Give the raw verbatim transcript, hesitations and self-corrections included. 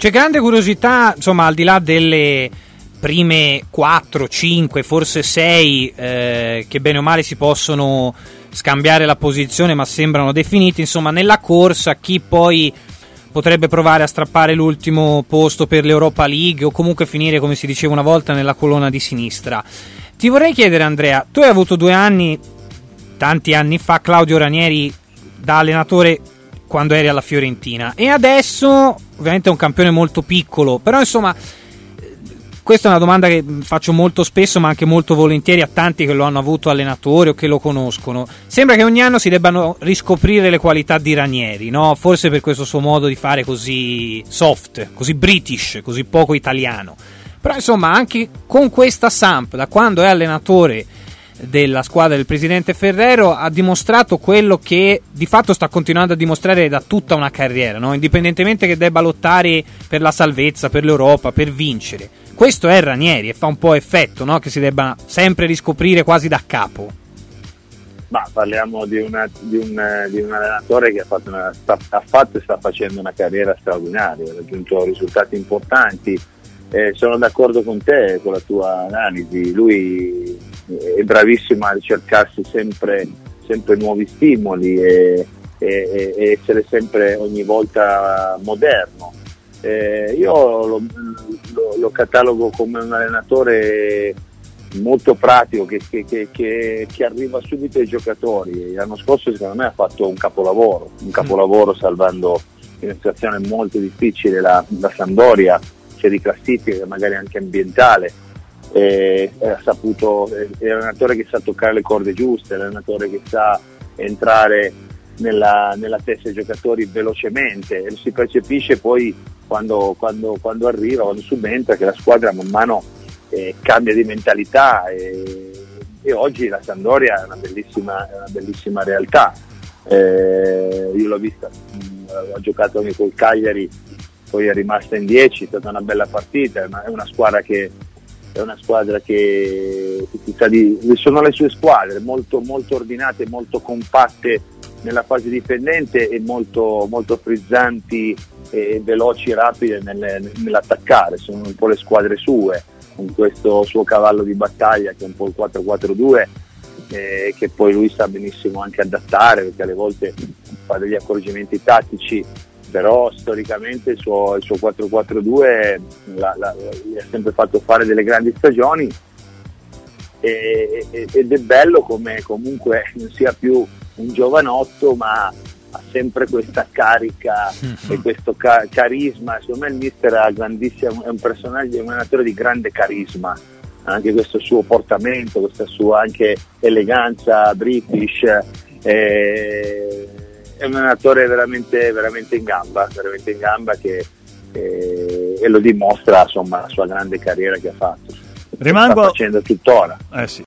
C'è grande curiosità, insomma, al di là delle prime quattro, cinque, forse sei, eh, che bene o male si possono scambiare la posizione ma sembrano definiti, insomma, nella corsa chi poi potrebbe provare a strappare l'ultimo posto per l'Europa League o comunque finire, come si diceva una volta, nella colonna di sinistra. Ti vorrei chiedere, Andrea, tu hai avuto due anni, tanti anni fa, Claudio Ranieri da allenatore quando eri alla Fiorentina, e adesso ovviamente è un campione molto piccolo, però insomma questa è una domanda che faccio molto spesso ma anche molto volentieri a tanti che lo hanno avuto allenatore o che lo conoscono. Sembra che ogni anno si debbano riscoprire le qualità di Ranieri, no? Forse per questo suo modo di fare così soft, così british, così poco italiano, però insomma anche con questa Samp, da quando è allenatore della squadra del presidente Ferrero, ha dimostrato quello che di fatto sta continuando a dimostrare da tutta una carriera, no? Indipendentemente che debba lottare per la salvezza, per l'Europa, per vincere. Questo è Ranieri e fa un po' effetto, no? Che si debba sempre riscoprire quasi da capo. Ma parliamo di, una, di, un, di un allenatore che ha fatto, una, sta, ha fatto e sta facendo una carriera straordinaria, ha raggiunto risultati importanti. Eh, sono d'accordo con te, con la tua analisi. Lui è bravissimo a ricercarsi sempre, sempre nuovi stimoli e, e, e essere sempre ogni volta moderno. Eh, io lo, lo, lo catalogo come un allenatore molto pratico che, che, che, che, che arriva subito ai giocatori. L'anno scorso secondo me ha fatto un capolavoro, un capolavoro salvando in una situazione molto difficile la, la Sampdoria, sia di classifica magari anche ambientale. Eh, ha saputo, è un allenatore che sa toccare le corde giuste, è un allenatore che sa entrare nella, nella testa dei giocatori velocemente, e si percepisce poi quando, quando, quando arriva, quando subentra, che la squadra man mano eh, cambia di mentalità e, e oggi la Sampdoria è una bellissima, è una bellissima realtà. Eh, io l'ho vista, mh, ho giocato anche col Cagliari, poi è rimasta in dieci, è stata una bella partita, ma è una squadra che è una squadra che, che sa di, sono le sue squadre molto, molto ordinate, molto compatte nella fase difendente e molto, molto frizzanti e veloci e rapide nelle, nell'attaccare. Sono un po' le squadre sue, con questo suo cavallo di battaglia che è un po' il quattro quattro due, eh, che poi lui sa benissimo anche adattare, perché alle volte fa degli accorgimenti tattici, però storicamente il suo, il suo quattro quattro due la, la, gli ha sempre fatto fare delle grandi stagioni, e, e, ed è bello come comunque non sia più un giovanotto, ma ha sempre questa carica e questo ca- carisma. Secondo me il mister ha grandissimo, è un personaggio, è un allenatore di grande carisma, anche questo suo portamento, questa sua anche eleganza british, eh, è un allenatore veramente, veramente in gamba, veramente in gamba che, eh, e lo dimostra insomma la sua grande carriera che ha fatto. Rimango, sta facendo tuttora. Eh sì.